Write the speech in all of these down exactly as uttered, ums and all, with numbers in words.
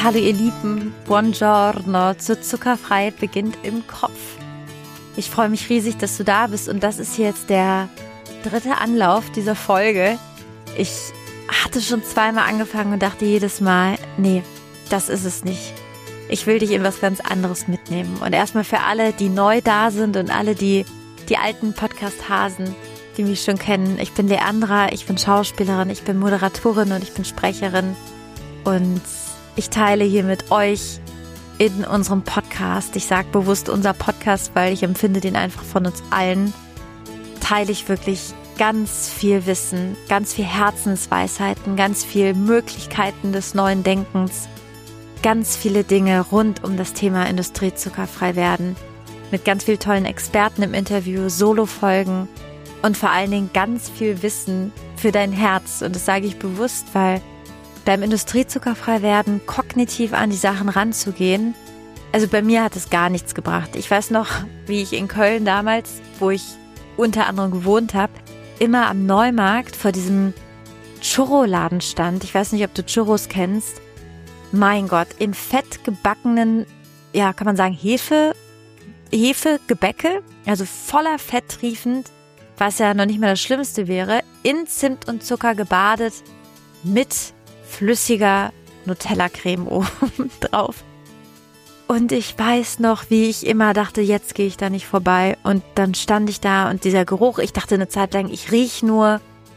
Hallo ihr Lieben, buongiorno, zu Zuckerfrei beginnt im Kopf. Ich freue mich riesig, dass du da bist und das ist jetzt der dritte Anlauf dieser Folge. Ich hatte schon zweimal angefangen und dachte jedes Mal, nee, das ist es nicht. Ich will dich in was ganz anderes mitnehmen. Und erstmal für alle, die neu da sind und alle, die die alten Podcast-Hasen, die mich schon kennen. Ich bin Leandra, ich bin Schauspielerin, ich bin Moderatorin und ich bin Sprecherin. Und ich teile hier mit euch in unserem Podcast, ich sage bewusst unser Podcast, weil ich empfinde den einfach von uns allen, teile ich wirklich ganz viel Wissen, ganz viel Herzensweisheiten, ganz viel Möglichkeiten des neuen Denkens, ganz viele Dinge rund um das Thema Industriezuckerfrei werden, mit ganz vielen tollen Experten im Interview, Solo-Folgen und vor allen Dingen ganz viel Wissen für dein Herz. Und das sage ich bewusst, weil beim Industriezuckerfrei werden, kognitiv an die Sachen ranzugehen, also bei mir hat es gar nichts gebracht. Ich weiß noch, wie ich in Köln damals, wo ich unter anderem gewohnt habe, immer am Neumarkt vor diesem Churro-Laden stand. Ich weiß nicht, ob du Churros kennst. Mein Gott, in fett gebackenen, ja, kann man sagen, Hefe, Hefegebäcke, also voller Fett triefend, was ja noch nicht mal das Schlimmste wäre, in Zimt und Zucker gebadet, mit flüssiger Nutella-Creme oben drauf. Und ich weiß noch, wie ich immer dachte, jetzt gehe ich da nicht vorbei. Und dann stand ich da und dieser Geruch, ich dachte eine Zeit lang, ich rieche nur.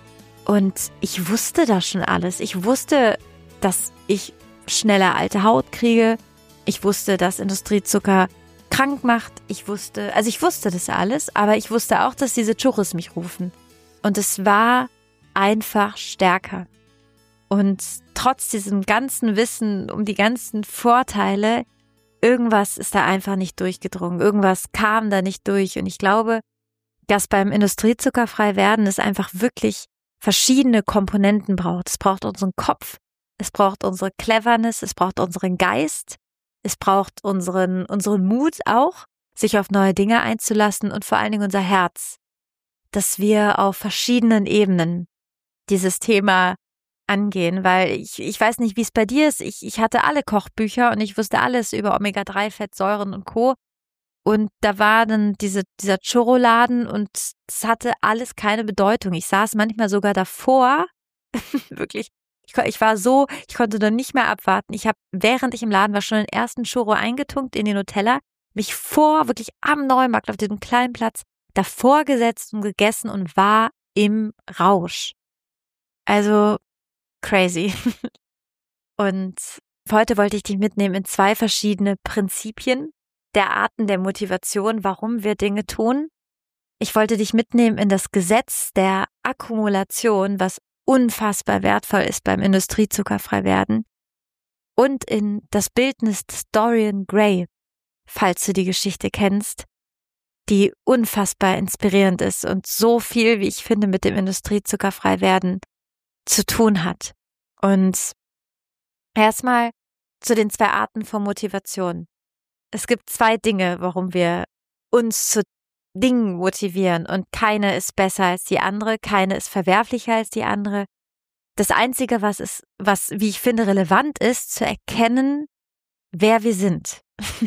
Und ich wusste das schon alles. Ich wusste, dass ich schneller alte Haut kriege. Ich wusste, dass Industriezucker krank macht. Ich wusste, also ich wusste das alles, aber ich wusste auch, dass diese Churros mich rufen. Und es war einfach stärker. Und trotz diesem ganzen Wissen um die ganzen Vorteile, irgendwas ist da einfach nicht durchgedrungen. Irgendwas kam da nicht durch. Und ich glaube, dass beim Industriezuckerfrei werden es einfach wirklich verschiedene Komponenten braucht. Es braucht unseren Kopf, es braucht unsere Cleverness, es braucht unseren Geist, es braucht unseren, unseren Mut auch, sich auf neue Dinge einzulassen und vor allen Dingen unser Herz, dass wir auf verschiedenen Ebenen dieses Thema angehen, weil ich, ich weiß nicht, wie es bei dir ist. Ich, ich hatte alle Kochbücher und ich wusste alles über Omega drei Fettsäuren und Co. Und da war dann diese, dieser Churro-Laden und es hatte alles keine Bedeutung. Ich saß manchmal sogar davor, wirklich, ich, ich war so, ich konnte dann nicht mehr abwarten. Ich habe, während ich im Laden war, schon den ersten Churro eingetunkt in die Nutella, mich vor, wirklich am Neumarkt auf diesem kleinen Platz, davor gesetzt und gegessen und war im Rausch. Also crazy. Und heute wollte ich dich mitnehmen in zwei verschiedene Prinzipien der Arten der Motivation, warum wir Dinge tun. Ich wollte dich mitnehmen in das Gesetz der Akkumulation, was unfassbar wertvoll ist beim Industriezuckerfrei werden, und in das Bildnis des Dorian Gray, falls du die Geschichte kennst, die unfassbar inspirierend ist und so viel, wie ich finde, mit dem Industriezuckerfrei werden zu tun hat. Und erstmal zu den zwei Arten von Motivation. Es gibt zwei Dinge, warum wir uns zu Dingen motivieren und keine ist besser als die andere, keine ist verwerflicher als die andere. Das Einzige, was ist, was, wie ich finde, relevant ist, zu erkennen, wer wir sind.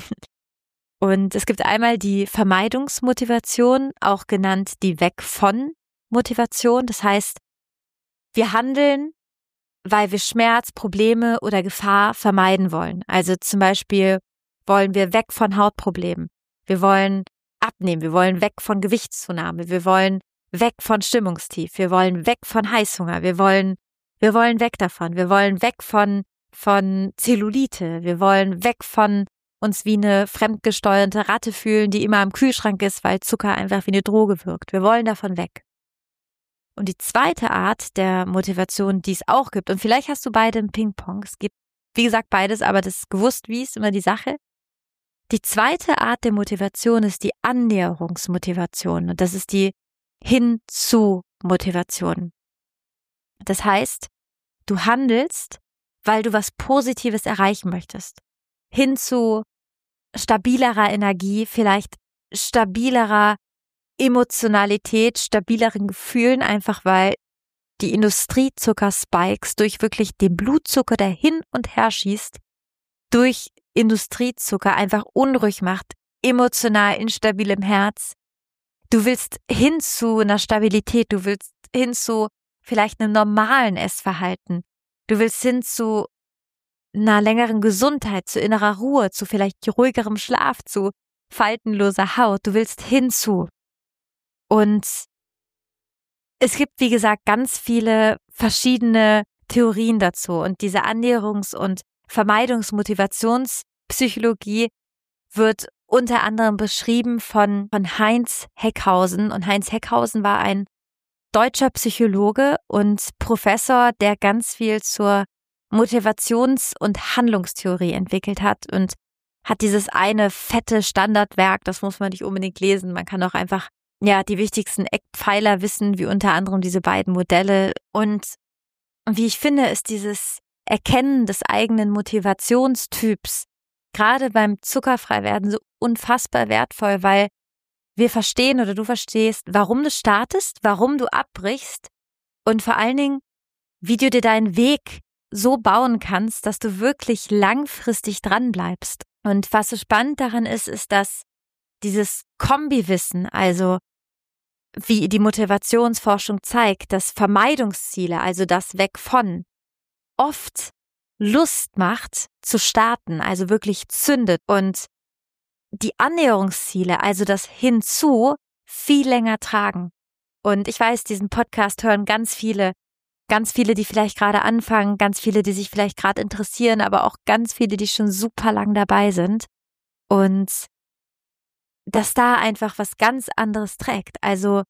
Und es gibt einmal die Vermeidungsmotivation, auch genannt die Weg von Motivation. Das heißt, wir handeln, weil wir Schmerz, Probleme oder Gefahr vermeiden wollen. Also zum Beispiel wollen wir weg von Hautproblemen. Wir wollen abnehmen. Wir wollen weg von Gewichtszunahme. Wir wollen weg von Stimmungstief. Wir wollen weg von Heißhunger. Wir wollen, wir wollen weg davon. Wir wollen weg von, von Zellulite. Wir wollen weg von uns wie eine fremdgesteuerte Ratte fühlen, die immer am Kühlschrank ist, weil Zucker einfach wie eine Droge wirkt. Wir wollen davon weg. Und die zweite Art der Motivation, die es auch gibt, und vielleicht hast du beide im Ping-Pong, es gibt, wie gesagt, beides, aber das ist gewusst, wie ist immer die Sache. Die zweite Art der Motivation ist die Annäherungsmotivation und das ist die Hin-zu-Motivation. Das heißt, du handelst, weil du was Positives erreichen möchtest. Hin zu stabilerer Energie, vielleicht stabilerer Emotionalität, stabileren Gefühlen, einfach weil die Industriezuckerspikes durch wirklich den Blutzucker, der hin und her schießt, durch Industriezucker einfach unruhig macht, emotional instabil im Herz. Du willst hin zu einer Stabilität, du willst hin zu vielleicht einem normalen Essverhalten. Du willst hin zu einer längeren Gesundheit, zu innerer Ruhe, zu vielleicht ruhigerem Schlaf, zu faltenloser Haut. Du willst hinzu. Und es gibt, wie gesagt, ganz viele verschiedene Theorien dazu. Und diese Annäherungs- und Vermeidungsmotivationspsychologie wird unter anderem beschrieben von, von Heinz Heckhausen. Und Heinz Heckhausen war ein deutscher Psychologe und Professor, der ganz viel zur Motivations- und Handlungstheorie entwickelt hat und hat dieses eine fette Standardwerk, das muss man nicht unbedingt lesen, man kann auch einfach ja die wichtigsten Eckpfeiler wissen, wie unter anderem diese beiden Modelle. Und wie ich finde, ist dieses Erkennen des eigenen Motivationstyps gerade beim Zuckerfreiwerden so unfassbar wertvoll, weil wir verstehen oder du verstehst, warum du startest, warum du abbrichst und vor allen Dingen, wie du dir deinen Weg so bauen kannst, dass du wirklich langfristig dran bleibst. Und was so spannend daran ist, ist, dass dieses Kombiwissen, also wie die Motivationsforschung zeigt, dass Vermeidungsziele, also das Weg von, oft Lust macht zu starten, also wirklich zündet und die Annäherungsziele, also das Hinzu, viel länger tragen. Und ich weiß, diesen Podcast hören ganz viele, ganz viele, die vielleicht gerade anfangen, ganz viele, die sich vielleicht gerade interessieren, aber auch ganz viele, die schon super lang dabei sind. Und dass da einfach was ganz anderes trägt. Also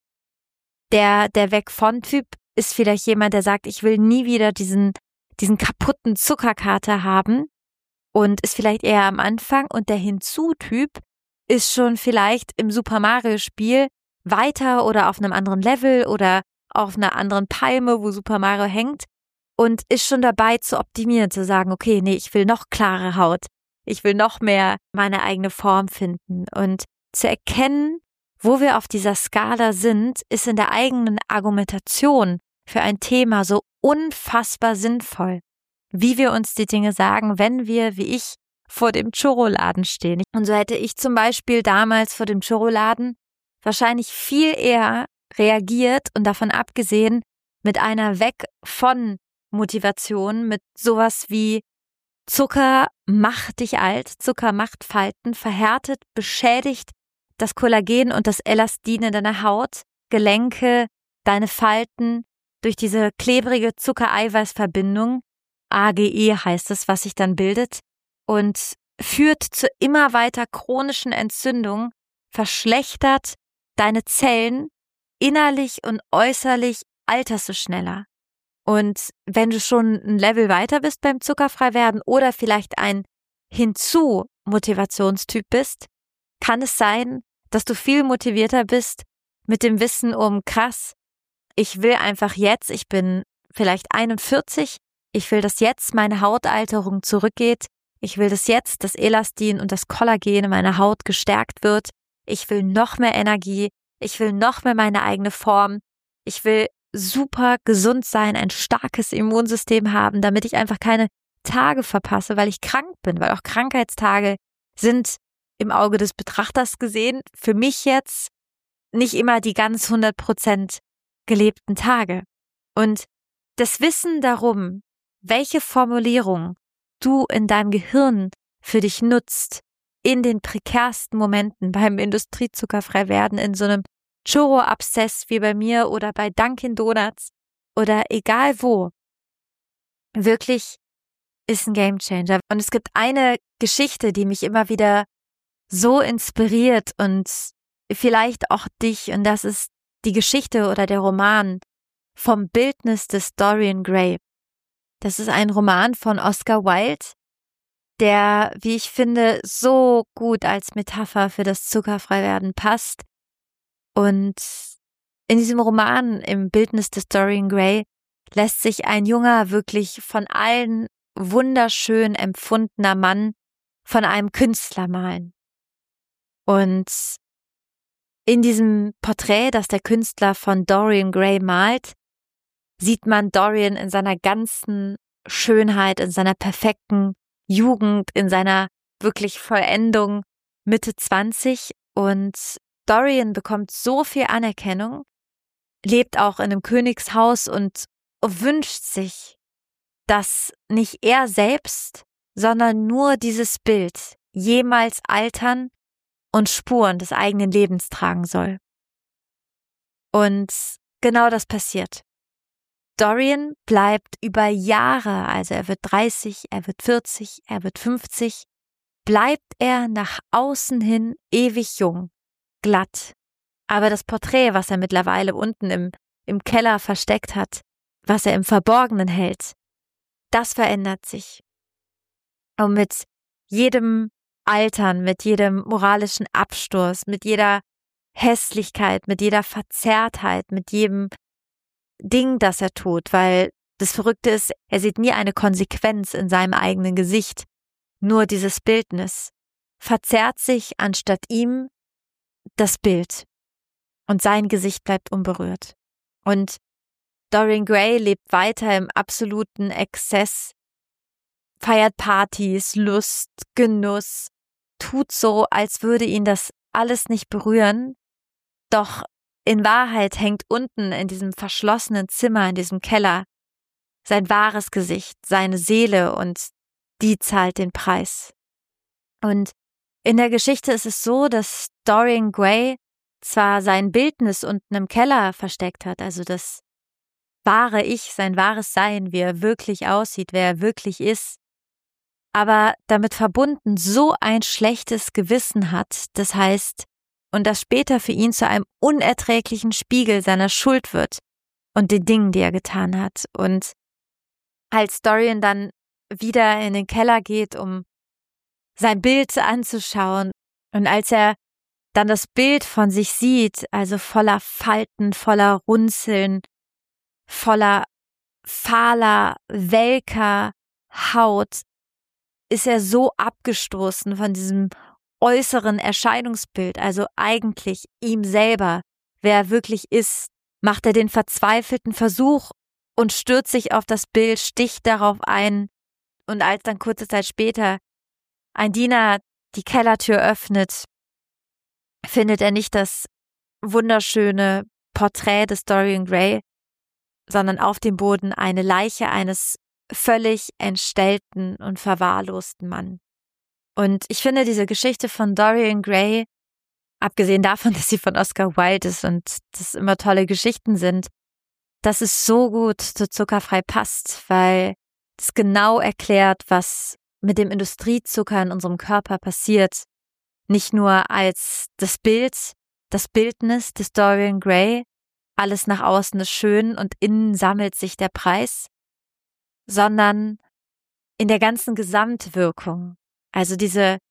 der, der Weg-von-Typ ist vielleicht jemand, der sagt, ich will nie wieder diesen, diesen kaputten Zuckerkater haben und ist vielleicht eher am Anfang. Und der Hinzu-Typ ist schon vielleicht im Super Mario-Spiel weiter oder auf einem anderen Level oder auf einer anderen Palme, wo Super Mario hängt und ist schon dabei zu optimieren, zu sagen, okay, nee, ich will noch klare Haut, ich will noch mehr meine eigene Form finden. Und zu erkennen, wo wir auf dieser Skala sind, ist in der eigenen Argumentation für ein Thema so unfassbar sinnvoll, wie wir uns die Dinge sagen, wenn wir, wie ich, vor dem Churroladen stehen. Und so hätte ich zum Beispiel damals vor dem Churroladen wahrscheinlich viel eher reagiert und davon abgesehen mit einer Weg von Motivation, mit sowas wie Zucker macht dich alt, Zucker macht Falten, verhärtet, beschädigt das Kollagen und das Elastin in deiner Haut, Gelenke, deine Falten durch diese klebrige Zuckereiweißverbindung, A G E heißt es, was sich dann bildet, und führt zu immer weiter chronischen Entzündungen, verschlechtert deine Zellen, innerlich und äußerlich alterst du schneller. Und wenn du schon ein Level weiter bist beim Zuckerfreiwerden oder vielleicht ein Hinzu-Motivationstyp bist, kann es sein, dass du viel motivierter bist mit dem Wissen um, krass, ich will einfach jetzt, ich bin vielleicht einundvierzig, ich will, dass jetzt meine Hautalterung zurückgeht, ich will, dass jetzt das Elastin und das Kollagen in meiner Haut gestärkt wird, ich will noch mehr Energie, ich will noch mehr meine eigene Form, ich will super gesund sein, ein starkes Immunsystem haben, damit ich einfach keine Tage verpasse, weil ich krank bin, weil auch Krankheitstage sind im Auge des Betrachters gesehen für mich jetzt nicht immer die ganz hundert Prozent gelebten Tage. Und das Wissen darum, welche Formulierung du in deinem Gehirn für dich nutzt, in den prekärsten Momenten beim Industriezuckerfreiwerden, in so einem Churro-Abszess wie bei mir oder bei Dunkin' Donuts oder egal wo, wirklich ist ein Gamechanger. Und es gibt eine Geschichte, die mich immer wieder so inspiriert und vielleicht auch dich, und das ist die Geschichte oder der Roman vom Bildnis des Dorian Gray. Das ist ein Roman von Oscar Wilde, der, wie ich finde, so gut als Metapher für das Zuckerfreiwerden passt. Und in diesem Roman, im Bildnis des Dorian Gray, lässt sich ein junger, wirklich von allen wunderschön empfundener Mann von einem Künstler malen. Und in diesem Porträt, das der Künstler von Dorian Gray malt, sieht man Dorian in seiner ganzen Schönheit, in seiner perfekten Jugend, in seiner wirklich Vollendung Mitte zwanzig und Dorian bekommt so viel Anerkennung, lebt auch in einem Königshaus und wünscht sich, dass nicht er selbst, sondern nur dieses Bild jemals altern und Spuren des eigenen Lebens tragen soll. Und genau das passiert. Dorian bleibt über Jahre, also er wird dreißig, er wird vierzig, er wird fünfzig, bleibt er nach außen hin ewig jung, glatt. Aber das Porträt, was er mittlerweile unten im, im Keller versteckt hat, was er im Verborgenen hält, das verändert sich. Und mit jedem Altern, mit jedem moralischen Absturz, mit jeder Hässlichkeit, mit jeder Verzerrtheit, mit jedem Ding, das er tut, weil das Verrückte ist, er sieht nie eine Konsequenz in seinem eigenen Gesicht, nur dieses Bildnis, verzerrt sich anstatt ihm das Bild und sein Gesicht bleibt unberührt. Und Dorian Gray lebt weiter im absoluten Exzess, feiert Partys, Lust, Genuss, tut so, als würde ihn das alles nicht berühren, doch in Wahrheit hängt unten in diesem verschlossenen Zimmer, in diesem Keller, sein wahres Gesicht, seine Seele und die zahlt den Preis. Und in der Geschichte ist es so, dass Dorian Gray zwar sein Bildnis unten im Keller versteckt hat, also das wahre Ich, sein wahres Sein, wie er wirklich aussieht, wer er wirklich ist, aber damit verbunden so ein schlechtes Gewissen hat, das heißt, und das später für ihn zu einem unerträglichen Spiegel seiner Schuld wird und den Dingen, die er getan hat. Und als Dorian dann wieder in den Keller geht, um sein Bild anzuschauen und als er dann das Bild von sich sieht, also voller Falten, voller Runzeln, voller fahler, welker Haut, ist er so abgestoßen von diesem äußeren Erscheinungsbild, also eigentlich ihm selber, wer er wirklich ist, macht er den verzweifelten Versuch und stürzt sich auf das Bild, sticht darauf ein und als dann kurze Zeit später ein Diener die Kellertür öffnet, findet er nicht das wunderschöne Porträt des Dorian Gray, sondern auf dem Boden eine Leiche eines völlig entstellten und verwahrlosten Mann. Und ich finde diese Geschichte von Dorian Gray, abgesehen davon, dass sie von Oscar Wilde ist und das immer tolle Geschichten sind, dass es so gut zu Zuckerfrei passt, weil es genau erklärt, was mit dem Industriezucker in unserem Körper passiert. Nicht nur als das Bild, das Bildnis des Dorian Gray, alles nach außen ist schön und innen sammelt sich der Preis, sondern in der ganzen Gesamtwirkung. Also diese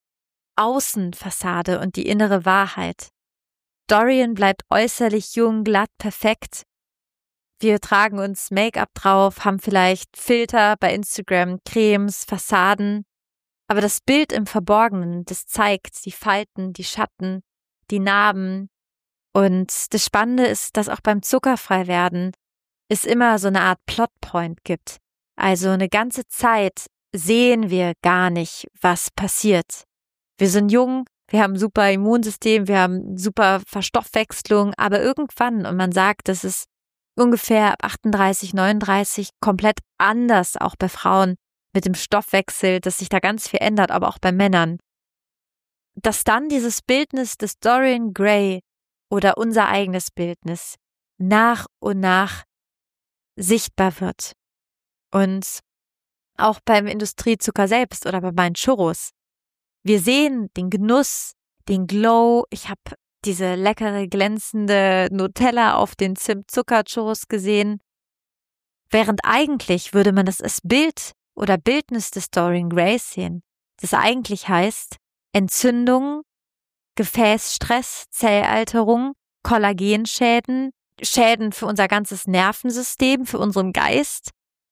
Außenfassade und die innere Wahrheit. Dorian bleibt äußerlich jung, glatt, perfekt. Wir tragen uns Make-up drauf, haben vielleicht Filter bei Instagram, Cremes, Fassaden. Aber das Bild im Verborgenen, das zeigt die Falten, die Schatten, die Narben. Und das Spannende ist, dass auch beim Zuckerfreiwerden es immer so eine Art Plotpoint gibt. Also eine ganze Zeit sehen wir gar nicht, was passiert. Wir sind jung, wir haben ein super Immunsystem, wir haben super Verstoffwechslung, aber irgendwann, und man sagt, das ist ungefähr ab achtunddreißig, neununddreißig komplett anders, auch bei Frauen mit dem Stoffwechsel, dass sich da ganz viel ändert, aber auch bei Männern. Dass dann dieses Bildnis des Dorian Gray oder unser eigenes Bildnis nach und nach sichtbar wird. Und auch beim Industriezucker selbst oder bei meinen Churros. Wir sehen den Genuss, den Glow. Ich habe diese leckere, glänzende Nutella auf den Zimt-Zucker-Churros gesehen. Während eigentlich würde man das als Bild oder Bildnis des Dorian Gray sehen. Das eigentlich heißt Entzündung, Gefäßstress, Zellalterung, Kollagenschäden, Schäden für unser ganzes Nervensystem, für unseren Geist.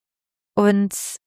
Und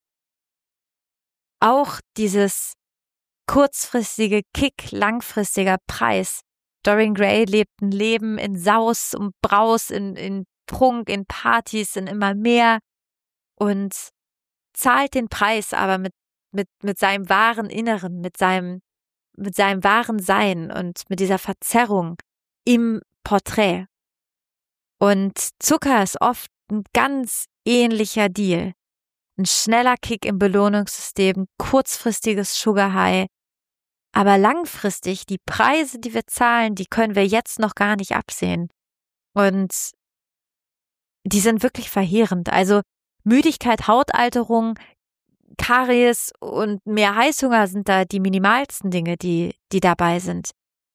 auch dieses kurzfristige Kick, langfristiger Preis. Dorian Gray lebt ein Leben in Saus und Braus, in, in Prunk, in Partys, in immer mehr und zahlt den Preis aber mit mit, mit seinem wahren Inneren, mit seinem, mit seinem wahren Sein und mit dieser Verzerrung im Porträt. Und Zucker ist oft ein ganz ähnlicher Deal. Ein schneller Kick im Belohnungssystem, kurzfristiges Sugar High. Aber langfristig, die Preise, die wir zahlen, die können wir jetzt noch gar nicht absehen. Und die sind wirklich verheerend. Also Müdigkeit, Hautalterung, Karies und mehr Heißhunger sind da die minimalsten Dinge, die, die dabei sind.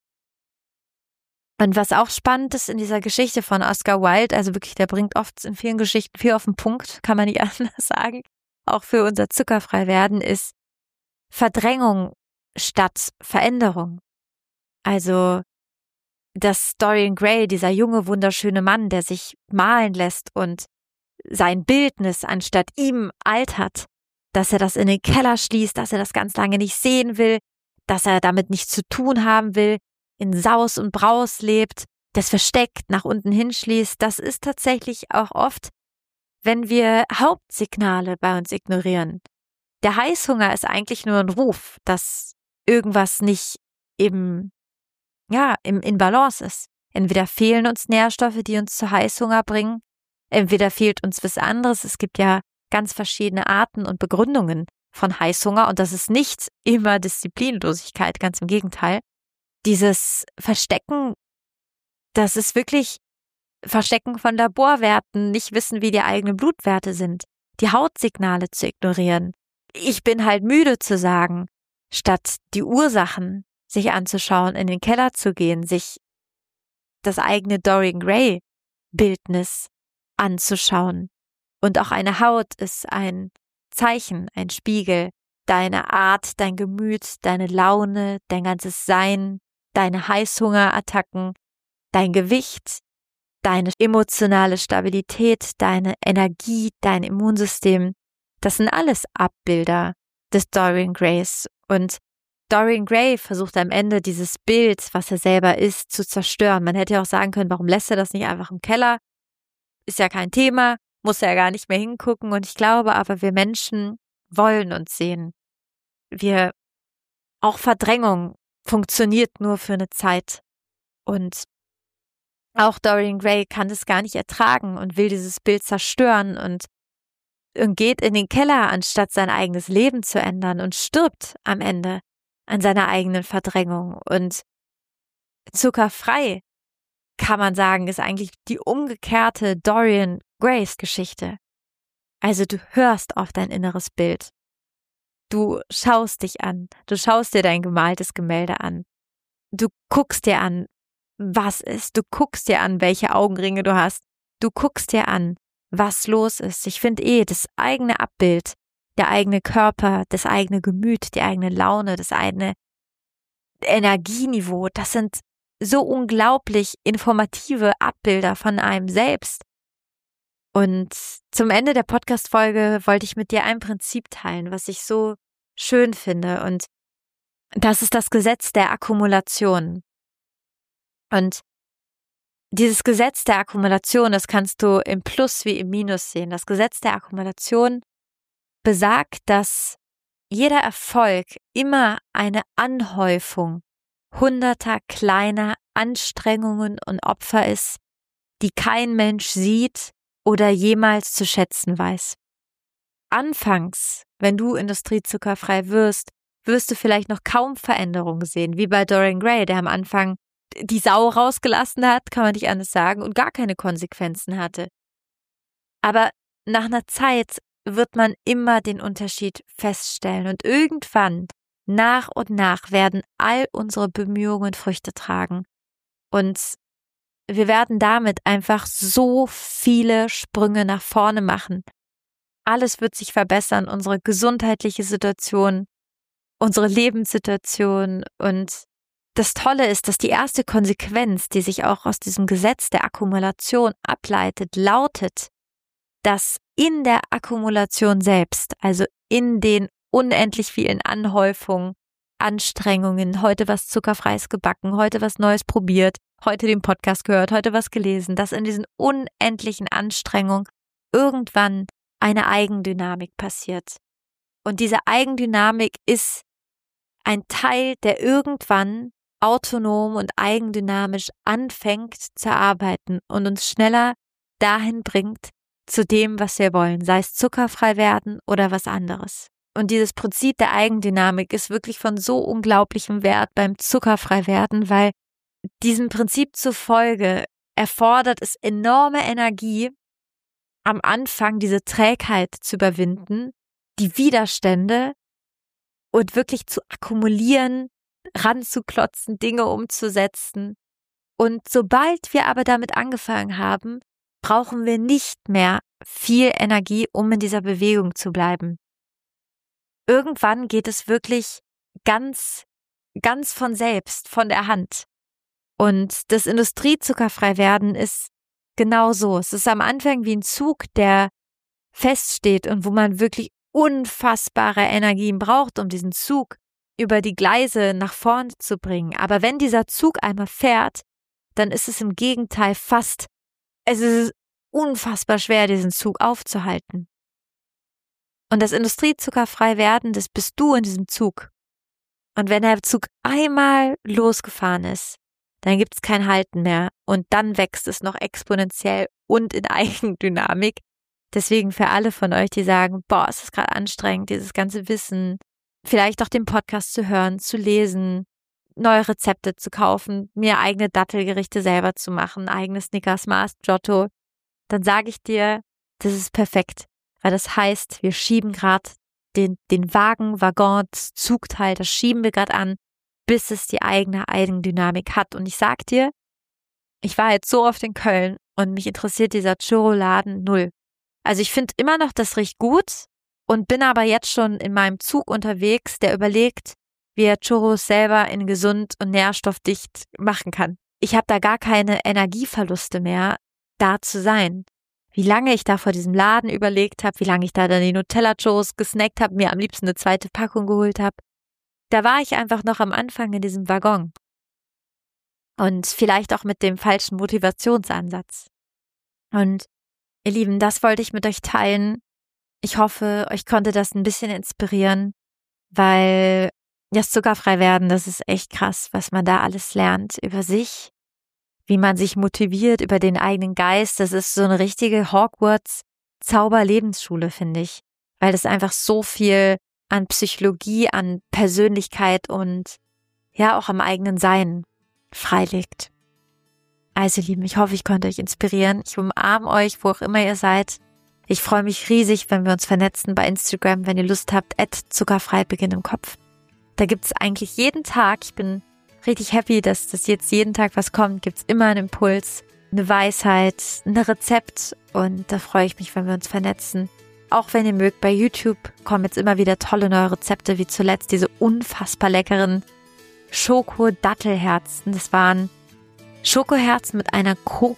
Und was auch spannend ist in dieser Geschichte von Oscar Wilde, also wirklich, der bringt oft in vielen Geschichten viel auf den Punkt, kann man nicht anders sagen, auch für unser Zuckerfreiwerden, ist Verdrängung statt Veränderung. Also, dass Dorian Gray, dieser junge, wunderschöne Mann, der sich malen lässt und sein Bildnis anstatt ihm altert, dass er das in den Keller schließt, dass er das ganz lange nicht sehen will, dass er damit nichts zu tun haben will, in Saus und Braus lebt, das versteckt, nach unten hinschließt, das ist tatsächlich auch oft, wenn wir Hauptsignale bei uns ignorieren. Der Heißhunger ist eigentlich nur ein Ruf, dass irgendwas nicht eben, ja, im, in Balance ist. Entweder fehlen uns Nährstoffe, die uns zu Heißhunger bringen, entweder fehlt uns was anderes. Es gibt ja ganz verschiedene Arten und Begründungen von Heißhunger und das ist nicht immer Disziplinlosigkeit, ganz im Gegenteil. Dieses Verstecken, das ist wirklich Verstecken von Laborwerten, nicht wissen, wie die eigenen Blutwerte sind, die Hautsignale zu ignorieren. Ich bin halt müde zu sagen, statt die Ursachen sich anzuschauen, in den Keller zu gehen, sich das eigene Dorian Gray Bildnis anzuschauen. Und auch eine Haut ist ein Zeichen, ein Spiegel, deine Art, dein Gemüt, deine Laune, dein ganzes Sein, deine Heißhungerattacken, dein Gewicht, deine emotionale Stabilität, deine Energie, dein Immunsystem. Das sind alles Abbilder des Dorian Grays. Und Dorian Gray versucht am Ende dieses Bild, was er selber ist, zu zerstören. Man hätte ja auch sagen können, warum lässt er das nicht einfach im Keller? Ist ja kein Thema, muss er ja gar nicht mehr hingucken. Und ich glaube aber, wir Menschen wollen uns sehen. Wir, auch Verdrängung funktioniert nur für eine Zeit. Und auch Dorian Gray kann es gar nicht ertragen und will dieses Bild zerstören und, und geht in den Keller, anstatt sein eigenes Leben zu ändern und stirbt am Ende an seiner eigenen Verdrängung. Und zuckerfrei, kann man sagen, ist eigentlich die umgekehrte Dorian Grays Geschichte. Also du hörst auf dein inneres Bild. Du schaust dich an, du schaust dir dein gemaltes Gemälde an. Du guckst dir an, was ist, du guckst dir an, welche Augenringe du hast. Du guckst dir an, was los ist. Ich finde eh, das eigene Abbild, der eigene Körper, das eigene Gemüt, die eigene Laune, das eigene Energieniveau, das sind so unglaublich informative Abbilder von einem selbst. Und zum Ende der Podcast-Folge wollte ich mit dir ein Prinzip teilen, was ich so schön finde. Und das ist das Gesetz der Akkumulation. Und dieses Gesetz der Akkumulation, das kannst du im Plus wie im Minus sehen. Das Gesetz der Akkumulation besagt, dass jeder Erfolg immer eine Anhäufung hunderter kleiner Anstrengungen und Opfer ist, die kein Mensch sieht oder jemals zu schätzen weiß. Anfangs, wenn du industriezuckerfrei wirst, wirst du vielleicht noch kaum Veränderungen sehen, wie bei Dorian Gray, der am Anfang die Sau rausgelassen hat, kann man nicht anders sagen, und gar keine Konsequenzen hatte. Aber nach einer Zeit wird man immer den Unterschied feststellen und irgendwann, nach und nach, werden all unsere Bemühungen Früchte tragen. Und wir werden damit einfach so viele Sprünge nach vorne machen. Alles wird sich verbessern, unsere gesundheitliche Situation, unsere Lebenssituation. Und das Tolle ist, dass die erste Konsequenz, die sich auch aus diesem Gesetz der Akkumulation ableitet, lautet, dass in der Akkumulation selbst, also in den unendlich vielen Anhäufungen, Anstrengungen, heute was Zuckerfreies gebacken, heute was Neues probiert, heute den Podcast gehört, heute was gelesen, dass in diesen unendlichen Anstrengungen irgendwann eine Eigendynamik passiert. Und diese Eigendynamik ist ein Teil, der irgendwann autonom und eigendynamisch anfängt zu arbeiten und uns schneller dahin bringt zu dem, was wir wollen, sei es zuckerfrei werden oder was anderes. Und dieses Prinzip der Eigendynamik ist wirklich von so unglaublichem Wert beim zuckerfrei werden, weil diesem Prinzip zufolge erfordert es enorme Energie, am Anfang diese Trägheit zu überwinden, die Widerstände und wirklich zu akkumulieren, ranzuklotzen, Dinge umzusetzen. Und sobald wir aber damit angefangen haben, brauchen wir nicht mehr viel Energie, um in dieser Bewegung zu bleiben. Irgendwann geht es wirklich ganz, ganz von selbst, von der Hand. Und das Industriezuckerfrei-Werden ist genau so. Es ist am Anfang wie ein Zug, der feststeht und wo man wirklich unfassbare Energien braucht, um diesen Zug über die Gleise nach vorne zu bringen. Aber wenn dieser Zug einmal fährt, dann ist es im Gegenteil fast, es ist unfassbar schwer, diesen Zug aufzuhalten. Und das Industriezuckerfrei werden, das bist du in diesem Zug. Und wenn der Zug einmal losgefahren ist, dann gibt es kein Halten mehr und dann wächst es noch exponentiell und in Eigendynamik. Deswegen für alle von euch, die sagen, boah, es ist gerade anstrengend, dieses ganze Wissen, vielleicht auch den Podcast zu hören, zu lesen, neue Rezepte zu kaufen, mir eigene Dattelgerichte selber zu machen, eigenes Snickers, Mars, Giotto, dann sage ich dir, das ist perfekt, weil das heißt, wir schieben gerade den, den Wagen, Waggon, das Zugteil, das schieben wir gerade an, bis es die eigene Eigendynamik hat. Und ich sag dir, ich war jetzt so oft in Köln und mich interessiert dieser Churro-Laden null. Also ich finde immer noch, das riecht gut und bin aber jetzt schon in meinem Zug unterwegs, der überlegt, wie er Churros selber in gesund und nährstoffdicht machen kann. Ich habe da gar keine Energieverluste mehr, da zu sein. Wie lange ich da vor diesem Laden überlegt habe, wie lange ich da dann die Nutella-Churros gesnackt habe, mir am liebsten eine zweite Packung geholt habe. Da war ich einfach noch am Anfang in diesem Waggon. Und vielleicht auch mit dem falschen Motivationsansatz. Und ihr Lieben, das wollte ich mit euch teilen. Ich hoffe, euch konnte das ein bisschen inspirieren, weil das zuckerfrei werden, das ist echt krass, was man da alles lernt über sich, wie man sich motiviert, über den eigenen Geist. Das ist so eine richtige Hogwarts-Zauber-Lebensschule, finde ich, weil das einfach so viel an Psychologie, an Persönlichkeit und ja auch am eigenen Sein freilegt. Also ihr Lieben, ich hoffe, ich konnte euch inspirieren. Ich umarme euch, wo auch immer ihr seid. Ich freue mich riesig, wenn wir uns vernetzen bei Instagram, wenn ihr Lust habt, at zuckerfrei Beginn im Kopf. Da gibt's eigentlich jeden Tag, ich bin richtig happy, dass das jetzt jeden Tag was kommt, gibt's immer einen Impuls, eine Weisheit, ein Rezept und da freue ich mich, wenn wir uns vernetzen. Auch wenn ihr mögt, bei YouTube kommen jetzt immer wieder tolle neue Rezepte, wie zuletzt diese unfassbar leckeren Schoko-Dattelherzen. Das waren Schokoherzen mit einer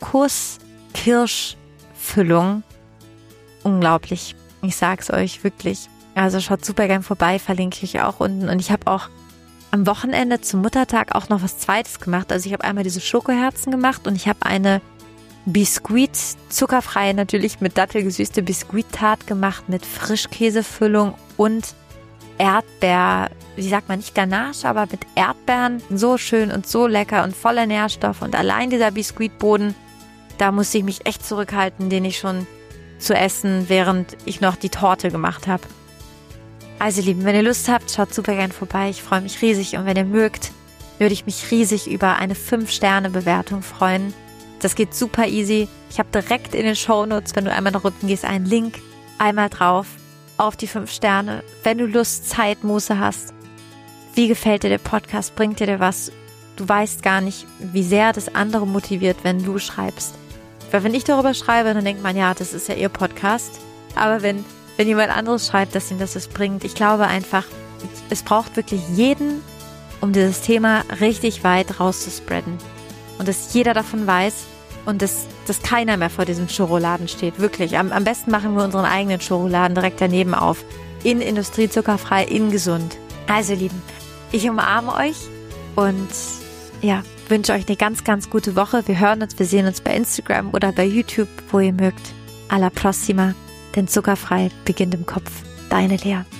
Kokos-Kirsch-Füllung. Unglaublich. Ich sag's euch wirklich. Also schaut super gern vorbei, verlinke ich euch auch unten. Und ich habe auch am Wochenende zum Muttertag auch noch was Zweites gemacht. Also ich habe einmal diese Schokoherzen gemacht und ich habe eine Biskuit, zuckerfreie natürlich mit Dattel gesüßte Biskuittart gemacht mit Frischkäsefüllung und Erdbeer, wie sagt man, nicht Ganache, aber mit Erdbeeren. So schön und so lecker und voller Nährstoffe. Und allein dieser Biskuitboden, da musste ich mich echt zurückhalten, den ich schon zu essen, während ich noch die Torte gemacht habe. Also Lieben, wenn ihr Lust habt, schaut super gern vorbei. Ich freue mich riesig und wenn ihr mögt, würde ich mich riesig über eine fünf Sterne Bewertung freuen. Das geht super easy. Ich habe direkt in den Shownotes, wenn du einmal nach unten gehst, einen Link. Einmal drauf auf die fünf Sterne. Wenn du Lust, Zeit, Muße hast. Wie gefällt dir der Podcast? Bringt dir der was? Du weißt gar nicht, wie sehr das andere motiviert, wenn du schreibst. Weil wenn ich darüber schreibe, dann denkt man, ja, das ist ja ihr Podcast. Aber wenn, wenn jemand anderes schreibt, dass ihm das was bringt, ich glaube einfach, es braucht wirklich jeden, um dieses Thema richtig weit rauszuspreaden. Und dass jeder davon weiß und dass, dass keiner mehr vor diesem Churroladen steht. Wirklich. Am, am besten machen wir unseren eigenen Churroladen direkt daneben auf. In industriezuckerfrei, in gesund. Also ihr Lieben, ich umarme euch und ja, wünsche euch eine ganz, ganz gute Woche. Wir hören uns, wir sehen uns bei Instagram oder bei YouTube, wo ihr mögt. Alla prossima, denn zuckerfrei beginnt im Kopf. Deine Lea.